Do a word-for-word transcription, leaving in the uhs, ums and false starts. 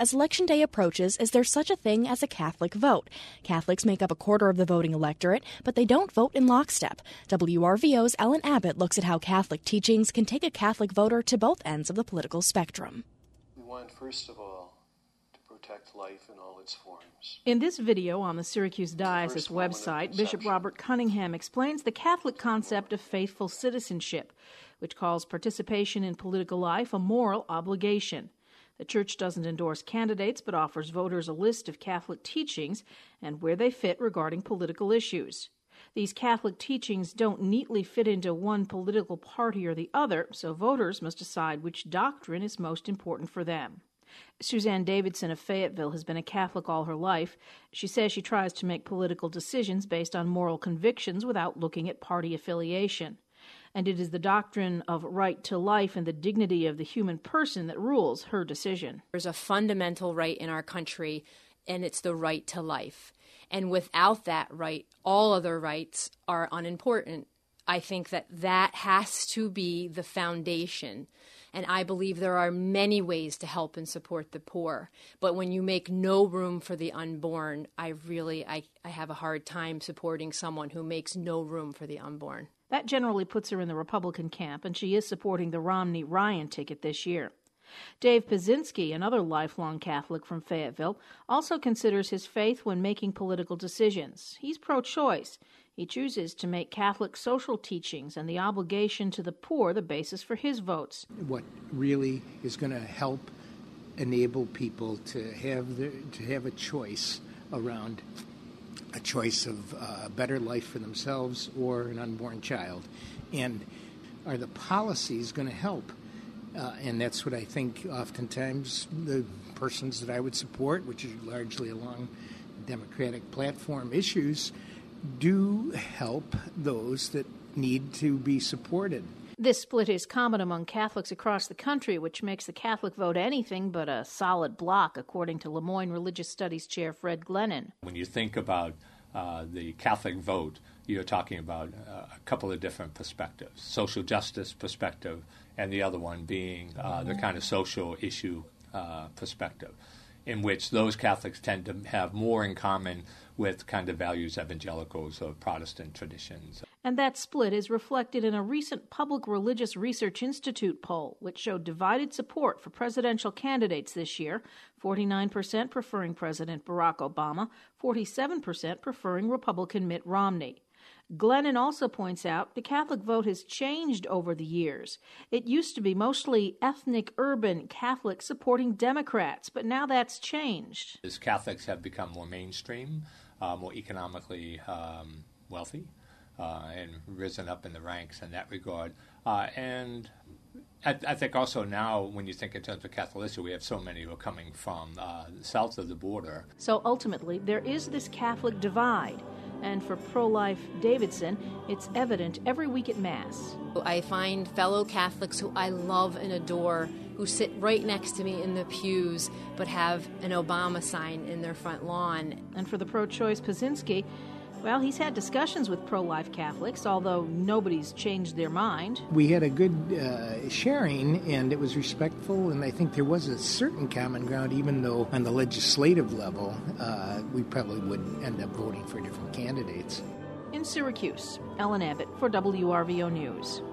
as Election Day approaches, is there such a thing as a Catholic vote? Catholics make up a quarter of the voting electorate, but they don't vote in lockstep. W R V O's Ellen Abbott looks at how Catholic teachings can take a Catholic voter to both ends of the political spectrum. We want, first of all, to protect life in all its forms. In this video on the Syracuse Diocese website, Bishop Robert Cunningham explains the Catholic concept of faithful citizenship, which calls participation in political life a moral obligation. The Church doesn't endorse candidates, but offers voters a list of Catholic teachings and where they fit regarding political issues. These Catholic teachings don't neatly fit into one political party or the other, so voters must decide which doctrine is most important for them. Suzanne Davidson of Fayetteville has been a Catholic all her life. She says she tries to make political decisions based on moral convictions without looking at party affiliation. And it is the doctrine of right to life and the dignity of the human person that rules her decision. There's a fundamental right in our country, and it's the right to life. And without that right, all other rights are unimportant. I think that that has to be the foundation. And I believe there are many ways to help and support the poor. But when you make no room for the unborn, I really, I, I have a hard time supporting someone who makes no room for the unborn. That generally puts her in the Republican camp, and she is supporting the Romney-Ryan ticket this year. Dave Pazinski, another lifelong Catholic from Fayetteville, also considers his faith when making political decisions. He's pro-choice. He chooses to make Catholic social teachings and the obligation to the poor the basis for his votes. What really is going to help enable people to have the, to have a choice around a choice of a better life for themselves or an unborn child, and are the policies going to help? Uh, and that's what I think oftentimes the persons that I would support, which is largely along Democratic platform issues, do help those that need to be supported. This split is common among Catholics across the country, which makes the Catholic vote anything but a solid block, according to Lemoyne Religious Studies Chair Fred Glennon. When you think about uh, the Catholic vote, you're talking about uh, a couple of different perspectives. Social justice perspective, and the other one being uh, the kind of social issue uh, perspective, in which those Catholics tend to have more in common with kind of values evangelicals or Protestant traditions. And that split is reflected in a recent Public Religious Research Institute poll, which showed divided support for presidential candidates this year, forty-nine percent preferring President Barack Obama, forty-seven percent preferring Republican Mitt Romney. Glennon also points out the Catholic vote has changed over the years. It used to be mostly ethnic, urban Catholics supporting Democrats, but now that's changed. As Catholics have become more mainstream, uh, more economically um, wealthy, uh, and risen up in the ranks in that regard. Uh, and I, I think also now, when you think in terms of Catholicity, we have so many who are coming from uh, south of the border. So ultimately, there is this Catholic divide. And for pro-life Davidson, it's evident every week at Mass. I find fellow Catholics who I love and adore, who sit right next to me in the pews, but have an Obama sign in their front lawn. And for the pro-choice Pazinski, well, he's had discussions with pro-life Catholics, although nobody's changed their mind. We had a good uh, sharing, and it was respectful, and I think there was a certain common ground, even though on the legislative level, uh, we probably would end up voting for different candidates. In Syracuse, Ellen Abbott for W R V O News.